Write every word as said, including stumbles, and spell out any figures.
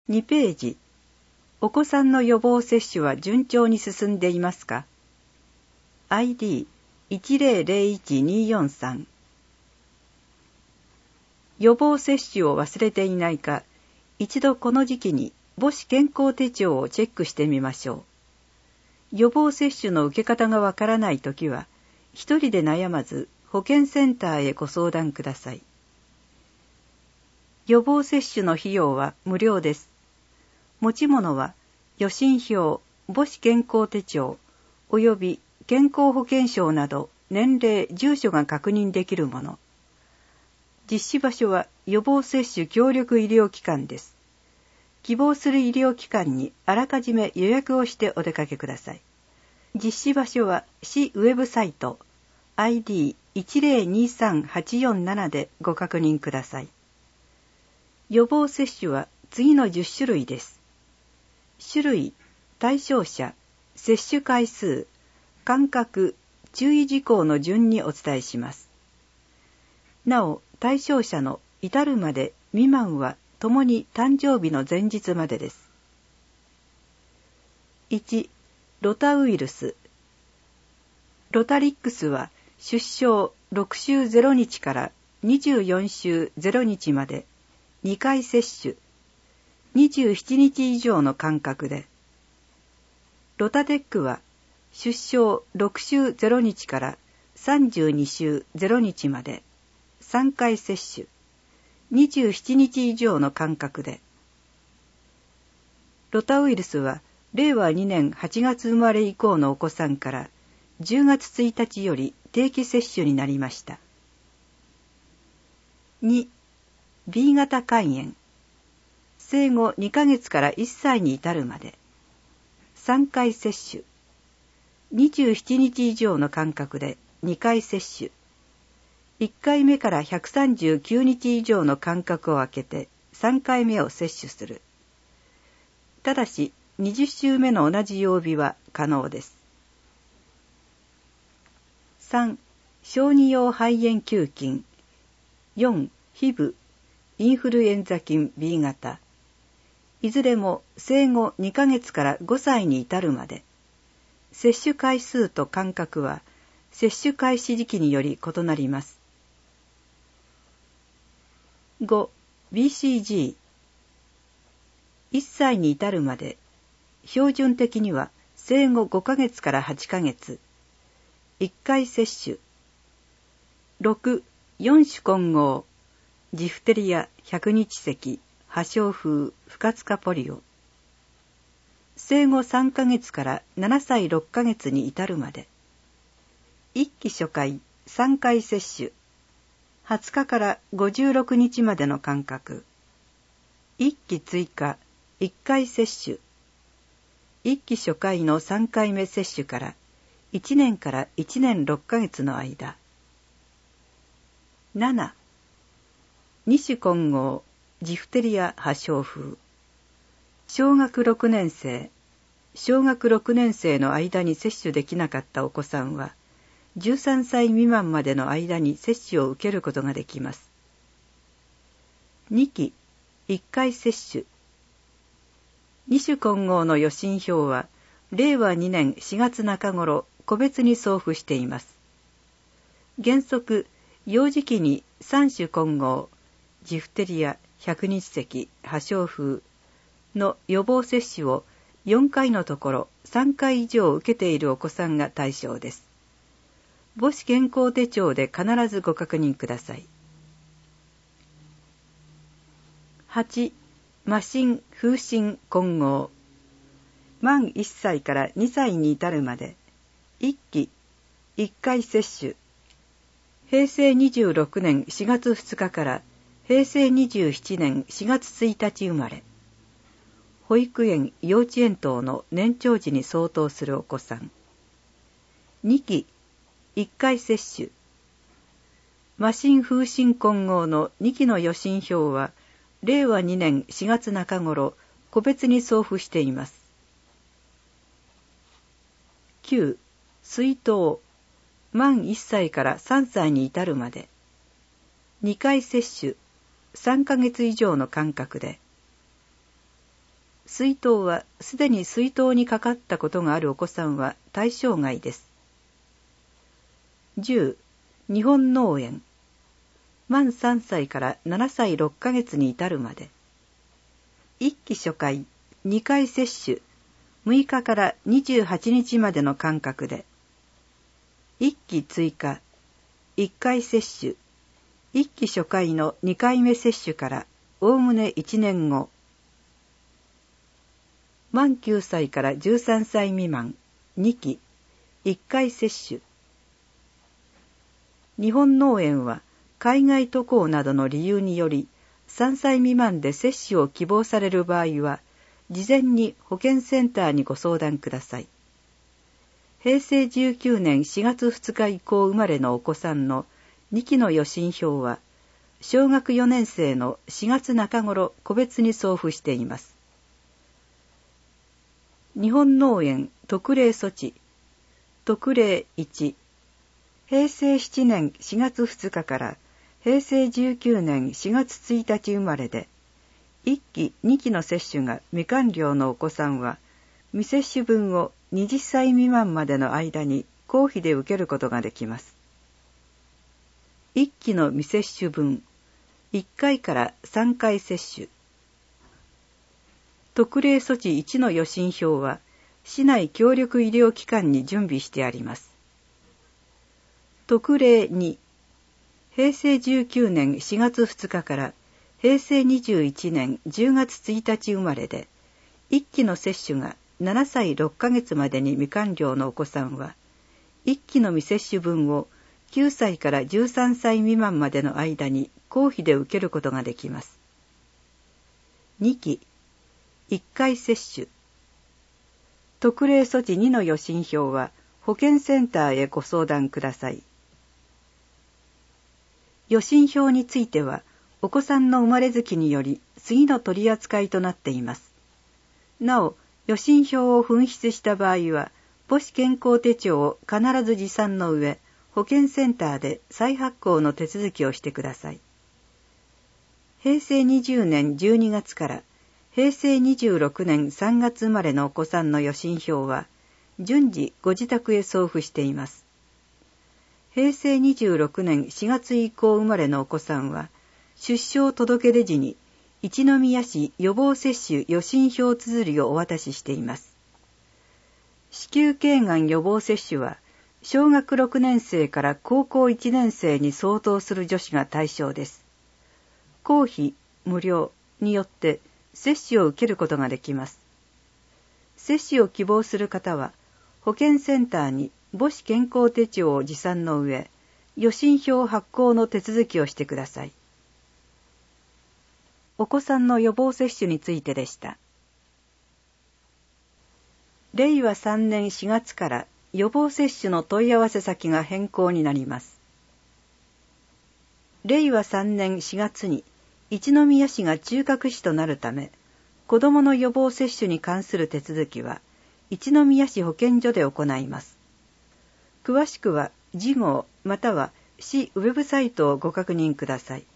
にページ。お子さんの予防接種は順調に進んでいますか？ アイディーいちゼロゼロいちにーよんさん。予防接種を忘れていないか、一度この時期に母子健康手帳をチェックしてみましょう。予防接種の受け方がわからないときは、一人で悩まず保健センターへご相談ください。予防接種の費用は無料です。持ち物は予診票、母子健康手帳、および健康保険証など年齢、住所が確認できるもの。実施場所は予防接種協力医療機関です。希望する医療機関にあらかじめ予約をしてお出かけください。実施場所は市ウェブサイト アイディーいちゼロにさんはちよんなな でご確認ください。予防接種は次のじゅっしゅるいです。種類、対象者、接種回数、間隔、注意事項の順にお伝えします。なお、対象者の至るまで未満はともに誕生日の前日までです。いち. ロタウイルス。ロタリックスは出生ろくしゅうぜろにちからにじゅうよんしゅうぜろにちまでにかい接種、にじゅうななにち以上の間隔で。ロタテックは出生ろくしゅうぜろにちからさんじゅうにしゅうぜろにちまでさんかい接種、にじゅうななにち以上の間隔で。ロタウイルスはれいわにねんはちがつ生まれ以降のお子さんからじゅうがつついたちより定期接種になりました。に.ビー 型肝炎。生後にかげつからいっさいに至るまで。さんかい接種。にじゅうななにち以上の間隔でにかい接種。いっかいめからひゃくさんじゅうきゅうにち以上の間隔を空けてさんかいめを接種する。ただし、にじゅっしゅうめの同じ曜日は可能です。さん. 小児用肺炎球菌。よん. ヒブ、インフルエンザ菌 ビー 型。いずれも生後にかげつからごさいに至るまで。接種回数と間隔は接種開始時期により異なります。ご. ビーシージー。いっさいに至るまで、標準的には生後ごかげつからはちかげつ。いっかい接種。ろく. よんしゅ混合。ジフテリア、百日咳、破傷風、不活化ポリオ。生後さんかげつからななさいろっかげつに至るまで。いっき初回、さんかい接種。はつかからごじゅうろくにちまでの間隔。いっき追加、いっかい接種。いっき初回のさんかいめ接種からいちねんからいちねんろっかげつの間。なな. に種混合、ジフテリア破傷風。小学ろくねん生、小学ろくねん生の間に接種できなかったお子さんは、じゅうさんさい未満までの間に接種を受けることができます。にき、いっかい接種。に種混合の予診票は、れいわにねんしがつなか頃、個別に送付しています。原則、幼児期にさん種混合、ジフテリア、百日咳、破傷風の予防接種をよんかいのところさんかい以上受けているお子さんが対象です。母子健康手帳で必ずご確認ください。はち. 麻疹、風疹混合。満いっさいからにさいに至るまで。いっき、いっかい接種。へいせいにじゅうろくねんしがつふつかからへいせいにじゅうななねんしがつついたち生まれ。保育園、幼稚園等の年長児に相当するお子さん。にき、いっかい接種。麻疹風疹混合のにきの予診票は、れいわにねんしがつなか頃、個別に送付しています。きゅう. 水痘。満いっさいからさんさいに至るまで。にかい接種。さんかげつ以上の間隔で。 水筒はすでに水筒にかかったことがあるお子さんは対象外です。じゅう. 日本脳炎。満さんさいからななさいろっかげつに至るまで。いっき初回、にかい接種、むいかからにじゅうはちにちまでの間隔で。いっき追加、いっかい接種、いっき初回のにかいめ接種からおおむねいちねんご。満きゅうさいからじゅうさんさい未満、にき、いっかい接種。日本脳炎は海外渡航などの理由によりさんさい未満で接種を希望される場合は、事前に保健センターにご相談ください。へいせいじゅうきゅうねんしがつふつか以降生まれのお子さんのにきの予診票は、小学よねんせいのしがつなか頃個別に送付しています。日本脳炎特例措置。特例いち。へいせいしちねんしがつふつかからへいせいじゅうきゅうねんしがつついたち生まれで、いっきにきの接種が未完了のお子さんは、未接種分をはたち未満までの間に公費で受けることができます。いっきの未接種分、いっかいからさんかい接種。特例措置いちの予診票は、市内協力医療機関に準備してあります。特例に、へいせいじゅうきゅうねんしがつふつかからへいせいにじゅういちねんじゅうがつついたち生まれで、いっきの接種がななさいろっかげつまでに未完了のお子さんは、いっきの未接種分をきゅうさいからじゅうさんさい未満までの間に公費で受けることができます。にき、いっかい接種。特例措置にの予診票は保健センターへご相談ください。予診票については、お子さんの生まれ月により次の取り扱いとなっています。なお、予診票を紛失した場合は、母子健康手帳を必ず持参の上、保健センターで再発行の手続きをしてください。へいせいにじゅうねんじゅうにがつからへいせいにじゅうろくねんさんがつ生まれのお子さんの予診票は、順次ご自宅へ送付しています。へいせいにじゅうろくねんしがつ以降生まれのお子さんは、出生届出時に一宮市予防接種予診票綴りをお渡ししています。子宮頸がん予防接種は、小学ろくねんせいから高校いちねんせいに相当する女子が対象です。公費、無料によって接種を受けることができます。接種を希望する方は、保健センターに母子健康手帳を持参の上、予診票発行の手続きをしてください。お子さんの予防接種についてでした。れいわさんねんしがつから予防接種の問い合わせ先が変更になります。れいわさんねんしがつに一宮市が中核市となるため、子どもの予防接種に関する手続きは一宮市保健所で行います。詳しくは事後または市ウェブサイトをご確認ください。